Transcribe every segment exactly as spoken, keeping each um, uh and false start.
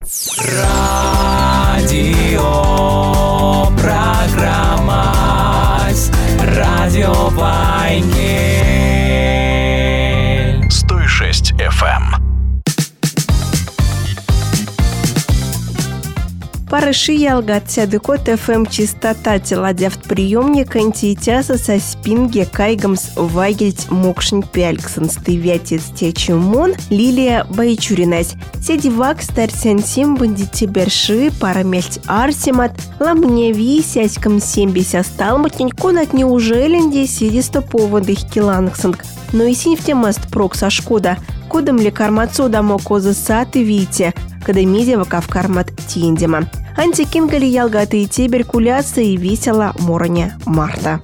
Радио программа Радио Вайнгель сто шесть эф эм. Параши ялгат сядыкот эф эм частота теладявт приемник антиитяса со спинге кайгамс вайгельт мокшин пяльксан стывятец течумон Лилия Байчуринась. Седивак старсянсим бандити берши парамельт арсимат ламневи сяськам сембися сталматнень конат неужеленде сидисто поводых киланксанг. Но и синь в темаст прокса шкода. Кодом ли кармацо дамо коза саты вите, когда мизева кавкармат тиндема. Антикингали ялгаты и тиберкуляция и весела мороня марта.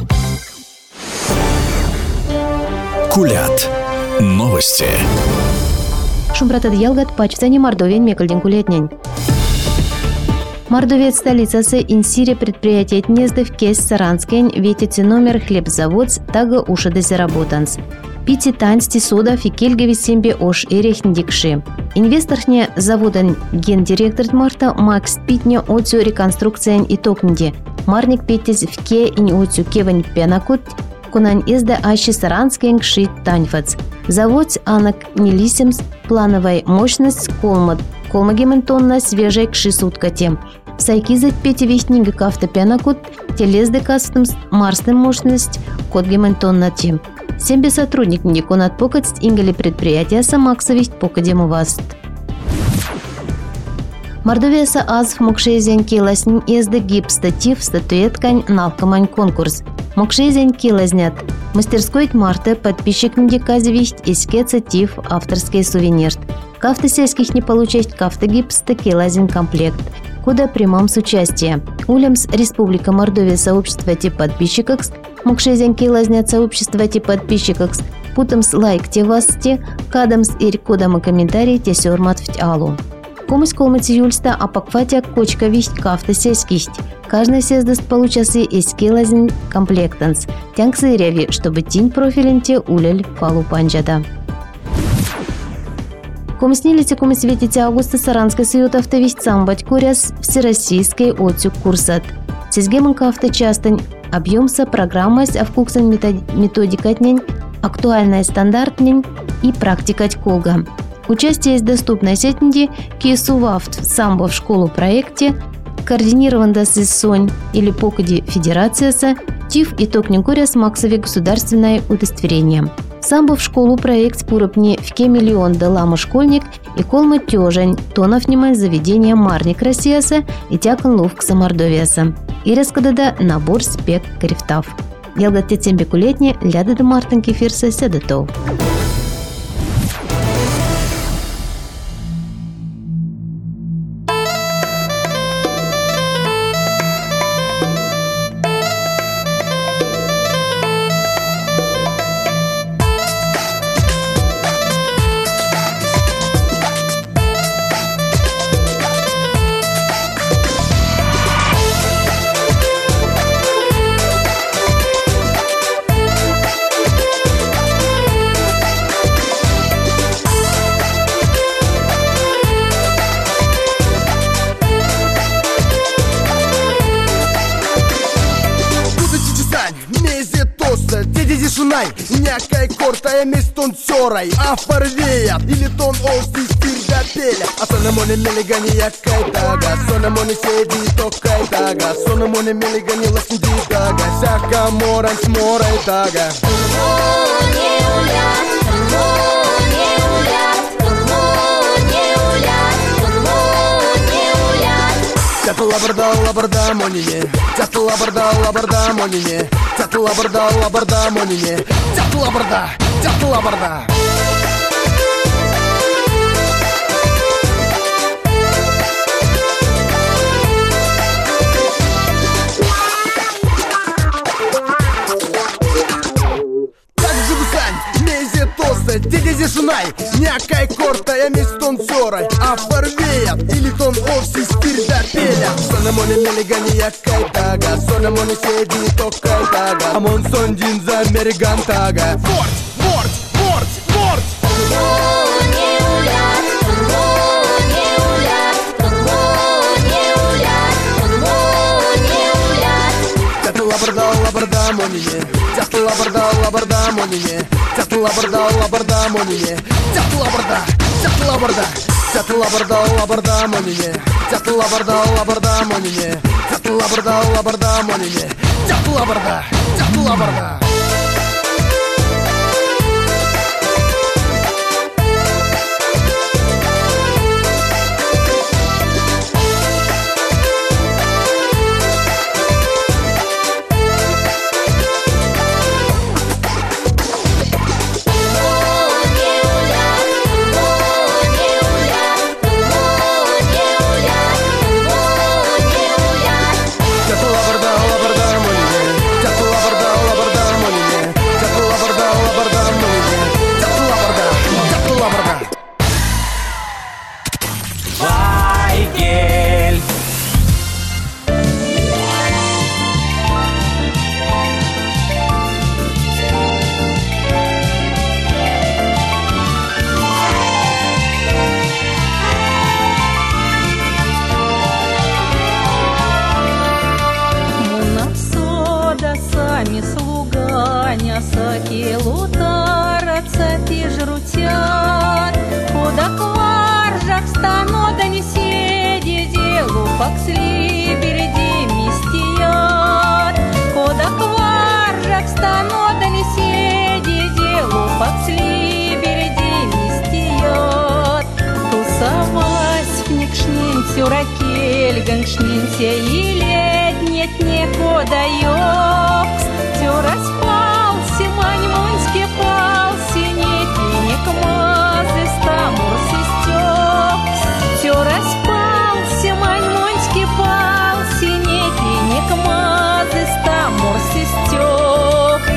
Кулят. Новости. Шумбратад ялгат пачтани Мордовен мекальден кулятнень. Мордовия столицасы инсире предприятие гнезда в Кес Саранскен ветите номер хлебзавод тага ушады заработанс. Пити танцти сода фикельгови сембе ош эрехндикши. Инвесторхне заводан гендиректор Марта Макс Питне отцю реконструкциян и токнди. Марник петез в ке ин отцю кевань пенакут кунан изда ащи Саранскен кшит таньфац. Завод анак нелисимс плановая мощность колмат. Колмагементонна свежая кши сутка тем. Сайкизать пети вихтнига кафта пенакут телезды кастомс марстым мощность код гементонна тем. Сембе сотрудник никонат покатст ингали предприятия самаксовисть покадему васт. Мордовияса азв мокшезен киласнин езды гипс статив статуэткань навкамань конкурс. Мокшезен килазнят. Мастерской марта подписчик ндиказевисть искеца тиф авторский сувенирт. Кафта сельских не получасть кафта гипс килазен комплект. Куда примам с участия. Улемс Республика Мордовия сообщество тип подписчиков Мокшезен килазнят сообщество тип подписчиков путамс лайк те васте кадамс ирь кодама комментарий те сёрмат в алу. Комусь колмати юльста а пакфатя кочка висть кафта сельскисть. Каждый сездаст получасы из килазен комплектанс. Тянксы реви, чтобы тинь профиленте улель фалу панджада. Комснилите комис ветите августа Саранской суют автовисть самбать куряс всероссийской отцю курсат. Сезгеманка авточастань объемса программась авкуксан методикатнень, актуальная стандартнень и практикать колга. Участие есть доступно сетнди кисувафт самбо в школу проекте, координирован да сессонь или покоди федерацияса, тиф и токнен куряс максове государственное удостоверение. Самбо в школу проект спурапни в ке миллион далама школьник и колма тёжень, тонов немаль заведения марник Россияса и тякан ловкса Мордовияса. И раскадада набор спек карифтав. Ялгат тетембе кулетни ляда да мартан кефирса седатов. Някай корта е местон сорай, а фарвеят или тон ости стирда пеля. А сона моне мелегани якай тага, сона моне седи токай тага, сона моне мелегани ласни тага, сяка моран сморай тага. Тята лабарда, лабарда, монине. Тята лабарда, лабарда, монине. Тята лабарда, лабарда, монине. Тята лабарда, тята лабарда. Дедези шунай, някай корта е местон сорай, а фарвеят или тон овси стирда пеля. Сона моне мелегани якай тага, сона моне седи токай тага, амон сон дин за американ тага. Форт, форт, форт, форт. монине, тяты лабарда, лабарда монине, тяты лабарда, лабарда монине, тяты лабарда, тяты лабарда, тяты лабарда, лабарда монине, тяты лабарда, лабарда монине, тяты лабарда, лабарда монине, тяты лабарда, тяты лабарда. Ракель гангшнинте и лет нет некуда ёкс. Все распался, маньмонский пался, неки не кмазы, стамурс истёкс. Все распался, маньмонский пался, неки не кмазы, стамурс истёкс.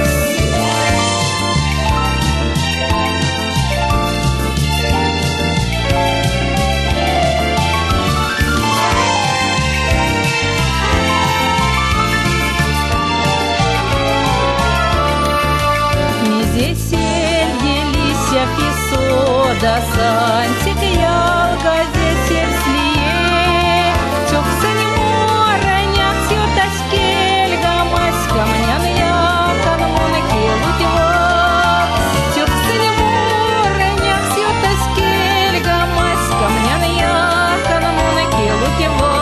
Да сантик ялга здесь слие, чокса не мора, ня всё таскель, гамась камнян я, канмон келут его. Чокса не мора, ня всё таскель, гамась камнян я, канмон келут его.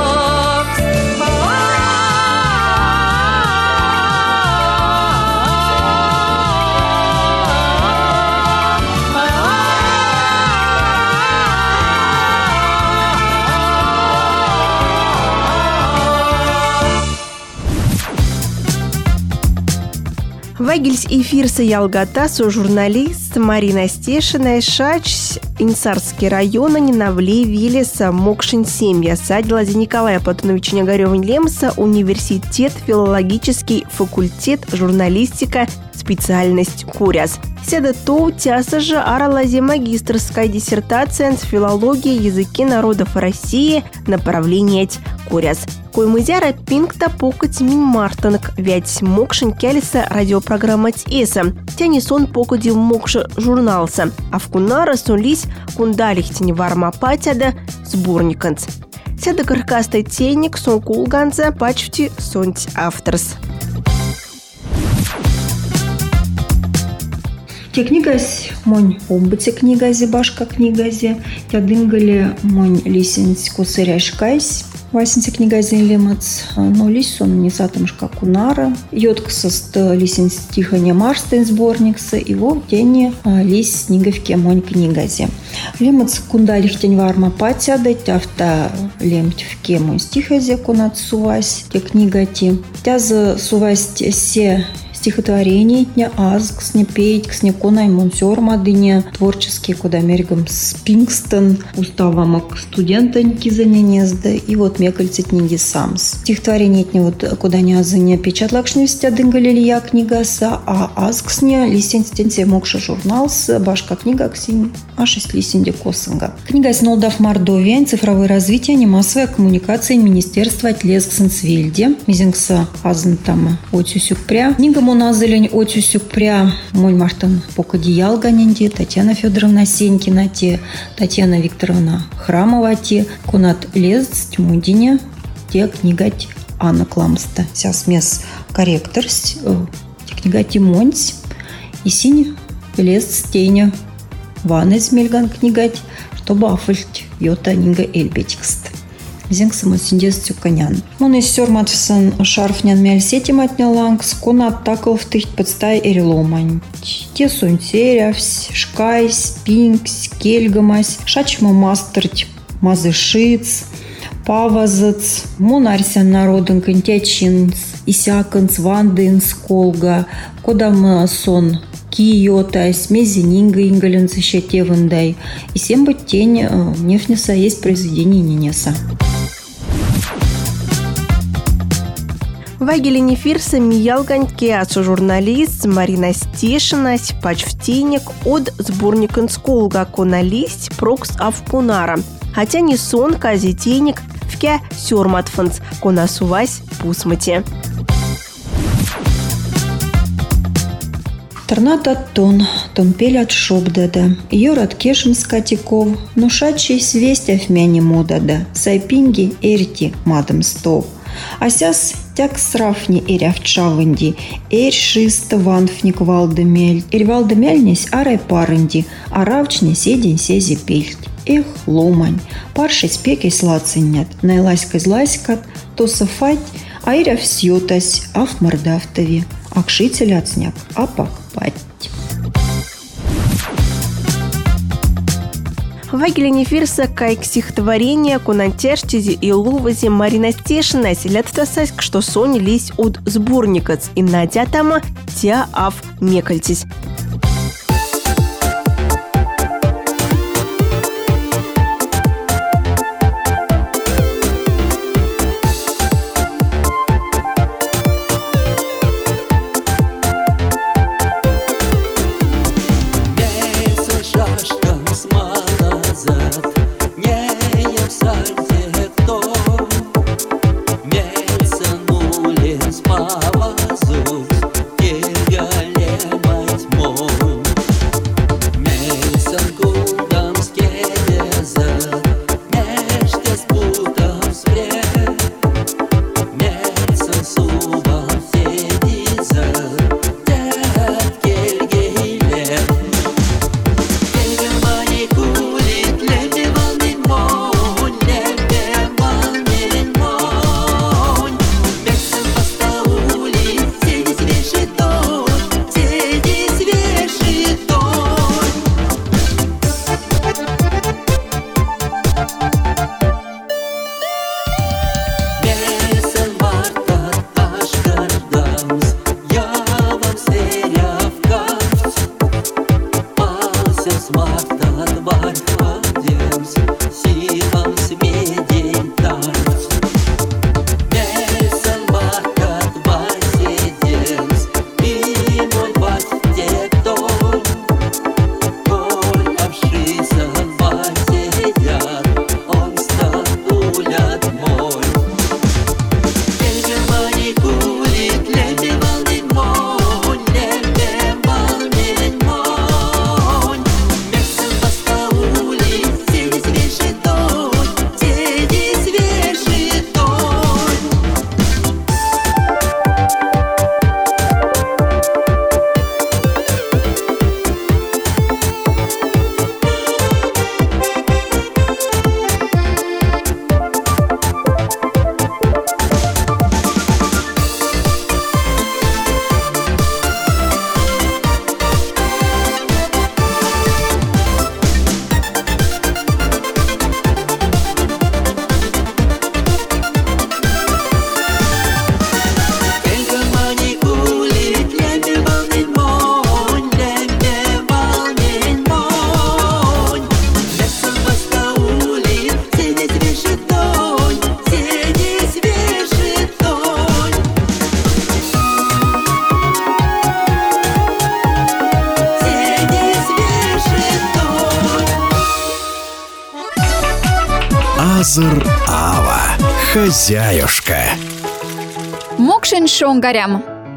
Вагельс эфирса ялгата со журналист Марина Стешина шач Инсарский района Нинавле Вилеса Мокшин семья садила за Николая Платоновича Негарёва Лемса университет, филологический факультет, журналистика, специальность куряс. Седа то тяса же аралазе магистрская диссертация с филологии языки народов России, направление куряс. Коймызяра пинкта покать мин мартанг, вять мокшин келеса радиопрограмма тьеса. Тяни сон покади мокша журналса, а в кунара сулись кундалихтини варма патяда сборниканц. Седа каркастай тейник сон кулганца пачвти сонть авторс. Те книгась монь оббыте книгазе, башка книгазе, я дынгали монь лисенсь косыряшкайсь, васенце книгазин лемац, но лись он не затомшка кунара, йотксост лисенсь тихоня марстен сборникса, его тени лись книговке монь книгазе. Лемац кундалих тень варма патядать, авто лемть в кему стихазе кунат сувась, те книгати, тяза сувась се стихотворение дня азг, снепеять, кснекона и монсер мадыне, творческие куда мерегом Спингстон, уставамок студента кизаненезда, и вот мекальцы книги самс. Стихотворение дня вот куда не азыне печатлакшневстя дынгалилия книгаса, а азг сне лисень стенция мокша журналс, башка книга ксин, а шесть лисенде косынга. Книга снолдав Мордовия, цифровое развитие, немассовая коммуникация Министерства Тлеск-Сенсвельде, мизингса азн там отюсюкпря. Книга моназелень отюсюкпря, моль мартын покадиял ганенде, Татьяна Федоровна Сенькина те, Татьяна Викторовна Храмова те, кунат лез тьмудине, те книгать Анна Кламста. Сейчас мес корректорс, книга Тимонсь, и синь лес стеня ванес мельган книгать, чтобы афальть йота нинга эльбетикст. Зинг самосиндес конян. Он из сёрматвсан шарфнян мельсетим отнялангс, кона оттакал в тыхт подстай эреломань. Те сунцерявсь, шкайсь, пинкс, кельгамась, шачма мастерть, мазышиц, павазац, монарсян народен контячихинс, исяканс, вандынс, колга, кодам сон, киотайс, мезининга ингалинс еще тевандай. И всем бы тень нефнеса есть произведение ненеса. Вагели нефирса миялганьке ацу журналист Марина Стешина пачвтинек от сборника нсколга коналист прокс авкунара. Хотя не сон казетейник вке сёрматфанс конасувась пусмати. Торнат тон, тон пелят шобдада, йорат кешм скатиков, нушачий свестяв мяне модада, сайпинги эрти мадам стов. Асяс тяк срафни эрявчаванди, эр шиста ванфник валдемель, эр валдемельнесь арай паранди, а равчне седень сези пельть. Эх, ломань, парши спеки слацинят, найласька-зласькат, то сафать, а эряв сьотась, а в мордавтове, а кшицель отсняк, а пахпать. Вагели нефирса кайк стихотворение кунантяштизи и лувази Марина Стешина селятвасась, что сон лись от сборникац и надя тама тя ав мекальтись. Азыр Ава. Хозяюшка. Мокшин шонгарям.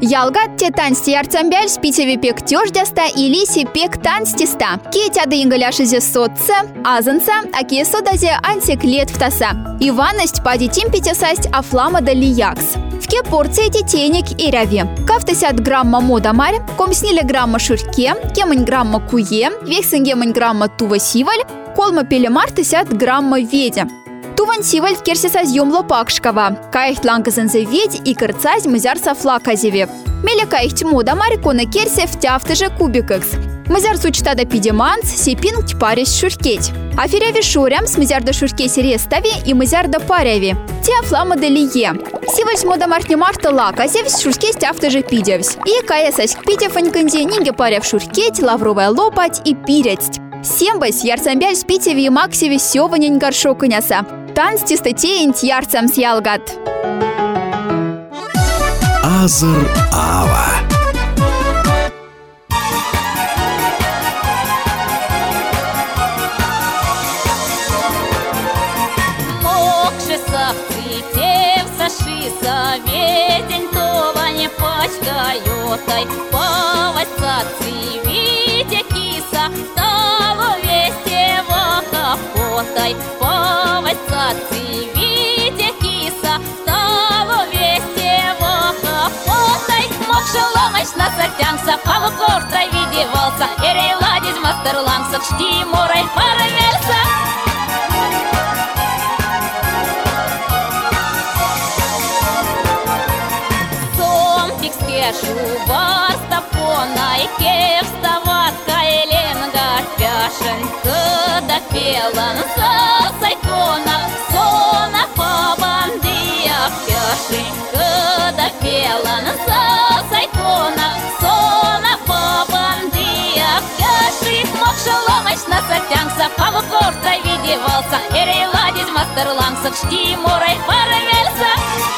Ялгат те танцти ярцамбяль спитеви пек тёждяста или си пек танцтиста. Кетяды ингаляшизе сотца, азанца, а кесодазе антик лет втаса. Иваность пади тимпетесасть афлама дали якс. В ке порции детейник и рави. Кафтасят грамма мода марь, комснили грамма шурке, кемань грамма куе, вексенгемань грамма тува сиваль, колма пелемар тысят грамма ведя. Туван сиваль керсисаз юмло пакшкава. Каихт ланказанзе ведь и кырцаз мызяр сафла казеве. Меля каихт мода марь кона керсе в тяфтыже кубикакс. Мызяр сучтада пидеманс, сепинг тьпарис шуркеть. Аферяви шурям с мызяр да шуркеси рестави и мызяр да паряви. Те афлама делие. Сивальс мода март марта лаказевс шуркесть тяфтыже пидевс. И каясась к пидефаньканде ниге паря в шуркеть, лавровая лопать и пирять. Сембась ярцамбяль спитеви и максеви сёванень горшокыняса. Танцти статеинт ярцам сялгат. Азыр ава. Мокши сахцитев сашиса, ведень това не пачкаётай. Повать цивите киса, того весте вахапотай. Повать цивите киса, того весте вахапотай. Мокши ломач на сатянса, паву кортрай видевался. Эрей ладить мастер лангсов, шти морай парамельса. Шубар стапона и кев вставатка Еленга пяшен, когда пелан за сайкона, сона по бандия пяшен, когда пелан за сайкона, сона по бандия пяшен. Мокша ломач на сатянса, паву корта видевался, эрей ладить мастер лангсак, шти морай парамельса.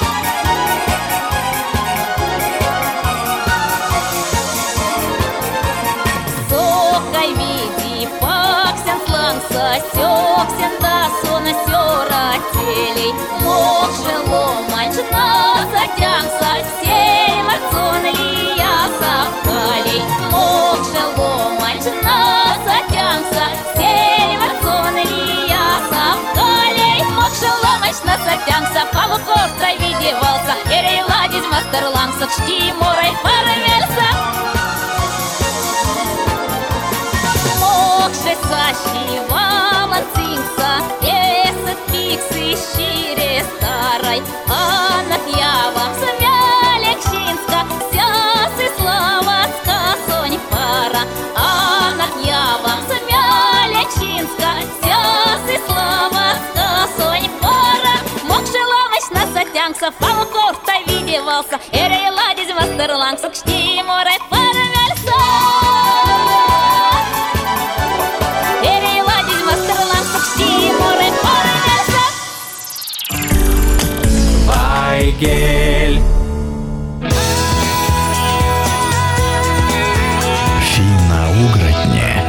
Сёксен да сона сёрателей, мокше ломанч на затянса, сей марцон лия сапкалей. Мокше ломанч на затянса, сей марцон лия сапкалей. Мокше ломанч на затянса, паву корта видевался, эрей ладить мастер лангсов, шти морай парамельса. Мокше сашива цинца, эсет пиксы щире старой, а над явом Смялякшинска, сясы славацка сонь пара, а над явом Смялякшинска, сясы славацка сонь пара. Мокше ломач на сатянса, паву корта видевался, эрей ладить мастер лангсок, шти морай парамельса. Вайгель. Фина угротне.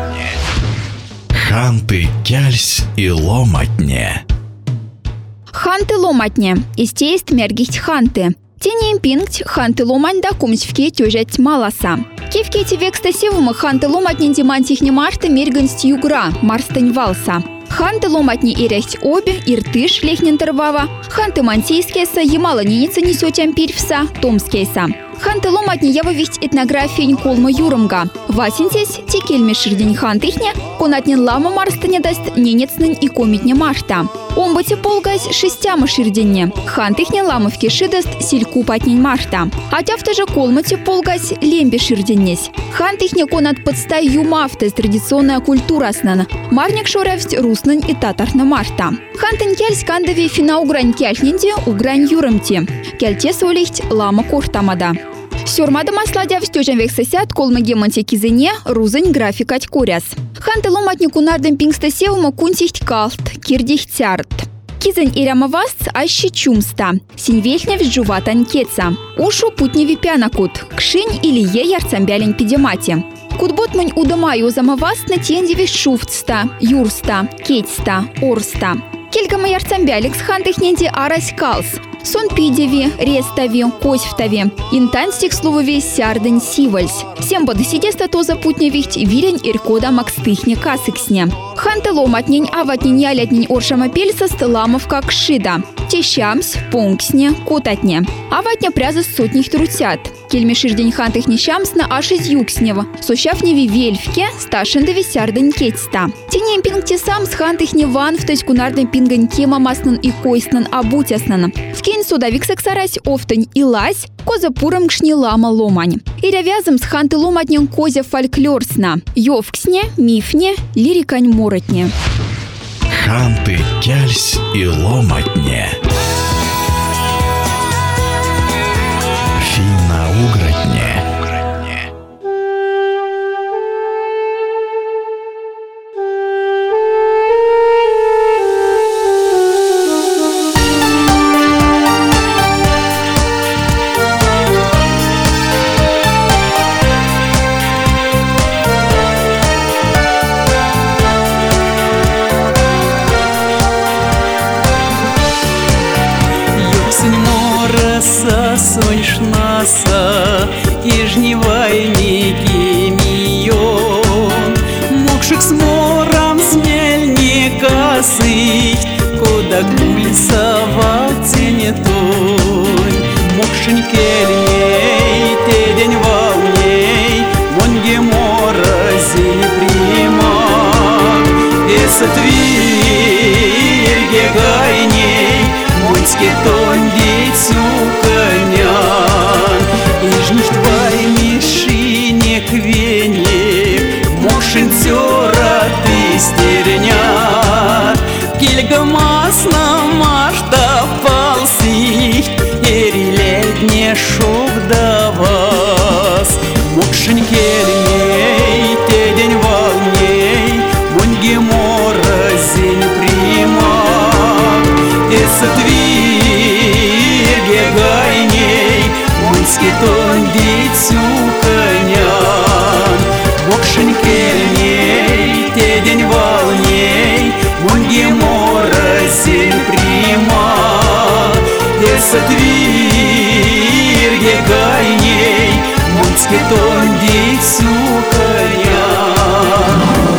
Ханты кяльсь и ломатне. Ханты ломатне. Истеист мергихть ханты. Тенеем пингть ханты ломань да кумсвке тёжать маласа. Кивкети векстасевумы ханты ломатне димантихне марта мергенсть югра, марстань валса. Ханты ломатни ирехть обе, иртыш лехнен тервава, ханты мантийскеса, ямала ниница несётям пирвса, томскеса. Ханты ломатни явовихть этнография колма юрымга. Васинтесь текельме ширдень хантыхне, конатнен лама марстане даст ненецнын и комитне марта. Омбате полгась шестяма ширденне. Хантыхне ламовке шидаст сильку патнень марта. А тяфтаже колмате полгась лембе ширденнесь. Хантыхне конат подстай юмафтес традиционная культура снана. Марник шоревсть руснань и татарна марта. Хантын кяльсь кандаве фина угрань кяльненде угрань юрымте. Кяльте солихть лама кортамада. Сёрмада масладя в стёжан вексасят колмаге мантекизене рузань графикать куряс. Ханты ломатнику нарден пингстасевма кунтихть калт, кирдихть цярт. Кизань ирямаваст аще чумста. Синвельнев жуватань кеца. Ушу путневи пянакут. Кшинь или е ярцамбялень пидемати. Кутботмань удамаю замаваст на тендеве шуфтста, юрста, кетьста, орста. Кельгама ярцамбялекс хантыхненде арась калс. Сонпидеви, Рестави, Косьвтави. Интанстик словове сярдень сивальс. Всем боды сидеста то запутня вихть вирень иркода макстыхне касыксне. Ханты ломатнень, аватнень ялятнень оршамапельса стыламовка кшида. Тещамс, пунксне, кутатне. Аватня пряза сотних трутят. Кельмеширдень хантых нещамсна аж из юкснева. Сущавневи вельфке, сташендови сярдень кетьста. Тенем пингте сам с хантых неван в тоську нарден пингань кема маснан и койснан абутяснан. Вкень судавик саксарась офтань и лась, коза пурам гшни лама ломань. И рявязом с ханты ломатнен козя фольклорсна. Йовксне, мифне, лирикань моротне. Ханты, кяльсь и ломатне. Финно-угротне. Соньшнаса, ижневайники мион, мокшик с мором смельника сыть, куда кульсова тенетонь, мокшин кельней, те день волней, монге морози примак, эсотвир гегайней, моньски тонди цуканян, ижниш твой мишине квеник, мошин тёра ты стернят, кильгамасна машта палсих, эриледне шок давас, мокшин кельней, те день волней, монги морозень примак, эсотвир гегайней, моньски тонди цуканян, мокшин кельней, те день волней, монги морозень примак, эсотвир гегайней, моньски тонди цуканян.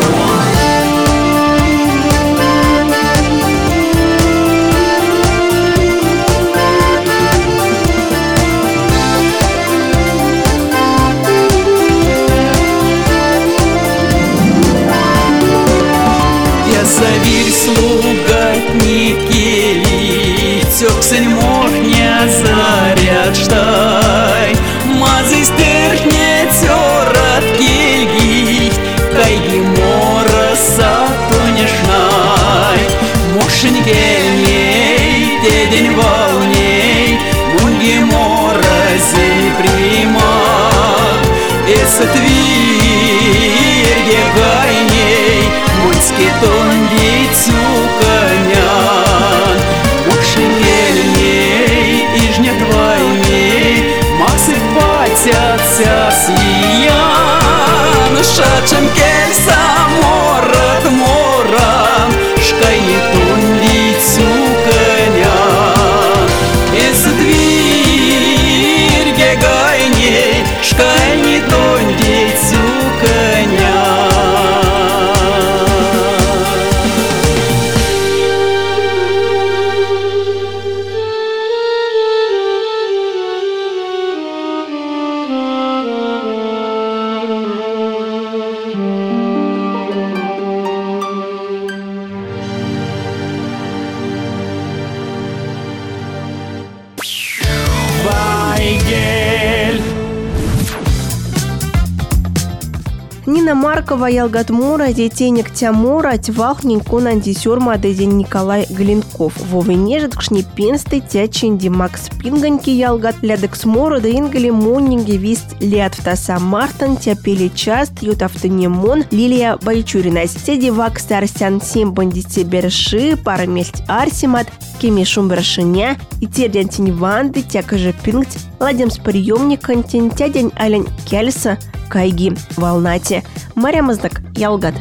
Завирь слугатники, тёксень мохня заряд штай, мазы стерхне тёрат кельги, кайги мороса тонешнай, мокшин кельней, те день волней, монги морозей примак, эсотвир гегайней, моньски тонди цуканян, мокшин кельней, ижня твойней, максы патятся слиян, шачем кельса морот моран, шкайни тонди цуканян, эсотвир гегайней, шкайни тонди цуканян. Нина Маркова, Ялгатмура, детейник Тямура, Тьвахненько Нандисюрма, дедень Николай Глинков. Вовы нежит кшнепенсты, тяченди Макс Пинганьки, Ялгат, Лядексмора, да ингали Моннинги, Вист, Лят Втаса Мартан, Тяпели Част, Ютавтанемон, Лилия Байчурина, Седи Вакс Арсян Сим Бандите Берши, Парамельть Арсимат, Кеми Шумбершиня, и Тердян Тиньванды, Тякажа Пингть, Ладем с приемником, Тентядень Алень Кельса, Кайги, Волнате, Мария Маздак, Ялгат.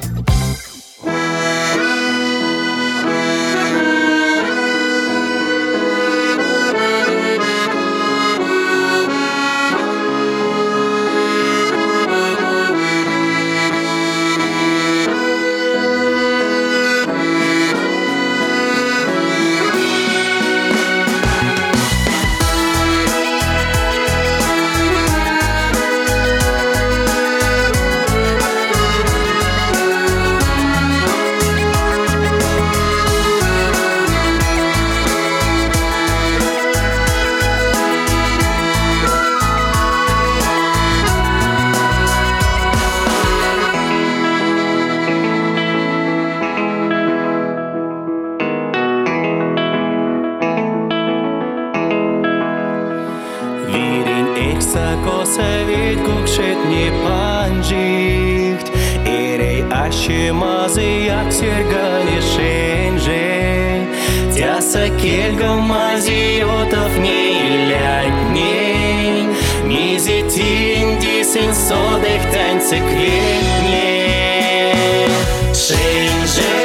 совет кукшет не панжихт. Ирей ашимазы як сергане шенже. Тяса кельга мазиотов не лядней. Мизитин дисен содых танцы кветней. Шенже,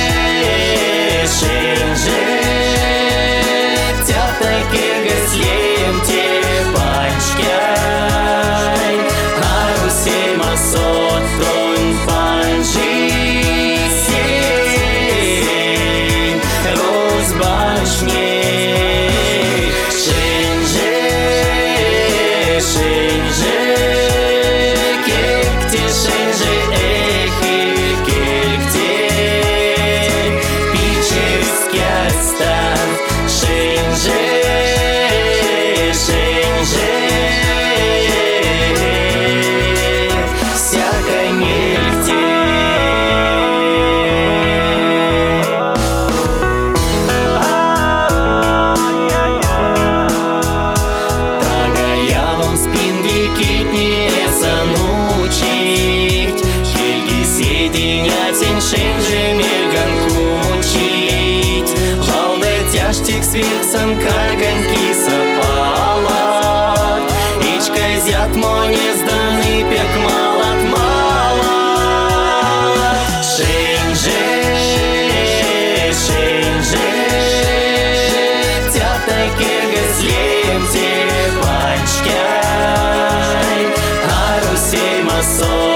шенже. Тята кельга слем те панчкяй. Арусей масот тон панжи. Свирсан карганки сапала. Ичка зят моне сданы пек малат мала. Шенже, шенже. Тята кельга слем те панчкяй. Арусей масо.